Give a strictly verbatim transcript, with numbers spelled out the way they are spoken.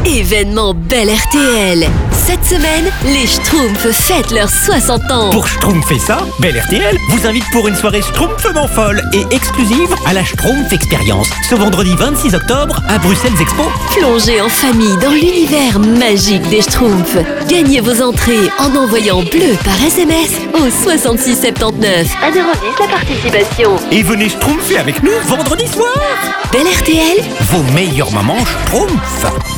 Événement Bel R T L. Cette semaine, les Schtroumpfs fêtent leurs soixante ans. Pour Schtroumpfer ça, Bel R T L vous invite pour une soirée Schtroumpfement folle et exclusive à la Schtroumpf Experience, ce vendredi vingt-six octobre à Bruxelles Expo. Plongez en famille dans l'univers magique des Schtroumpfs. Gagnez vos entrées en envoyant bleu par S M S au soixante-six soixante-dix-neuf. un euro dix la participation. Et venez Schtroumpfer avec nous vendredi soir. Bel R T L, Vos meilleurs moments Schtroumpf.